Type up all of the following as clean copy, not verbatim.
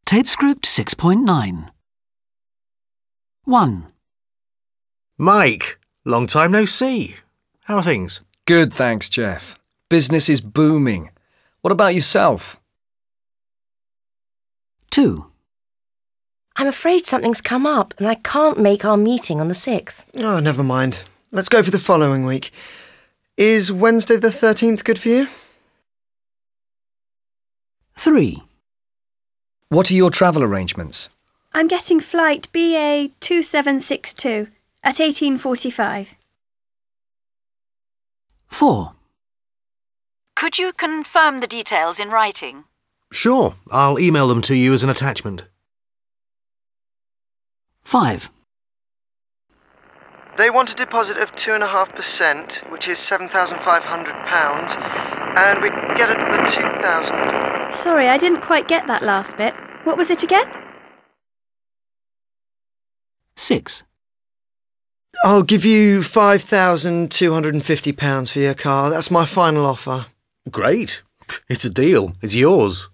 Tape script 6.9. 1. Mike, long time no see. How are things? Good, thanks, Jeff. Business is booming. What about yourself? 2. I'm afraid something's come up and I can't make our meeting on the 6th. Oh, never mind. Let's go for the following week. Is Wednesday the 13th good for you? 3. What are your travel arrangements? I'm getting flight BA 2762 at 18:45. 4. Could you confirm the details in writing? Sure, I'll email them to you as an attachment. 5. They want a deposit of 2.5%, which is £7,500, and we get it at the 2,000. Sorry, I didn't quite get that last bit. What was it again? 6. I'll give you £5,250 for your car. That's my final offer. Great. It's a deal. It's yours.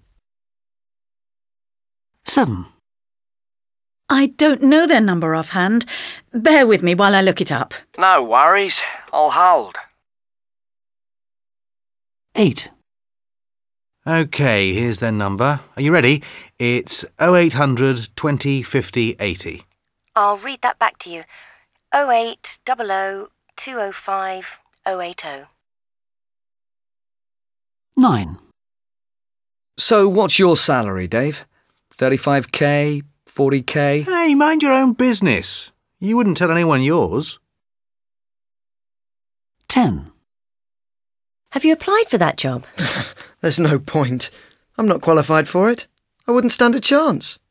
7. I don't know their number offhand. Bear with me while I look it up. No worries. I'll hold. 8. OK, here's their number. Are you ready? It's 0800 20 50 80. I'll read that back to you. 0800 205 080. 9. So what's your salary, Dave? 35k? 40k? Hey, mind your own business. You wouldn't tell anyone yours. 10. Have you applied for that job? There's no point. I'm not qualified for it. I wouldn't stand a chance.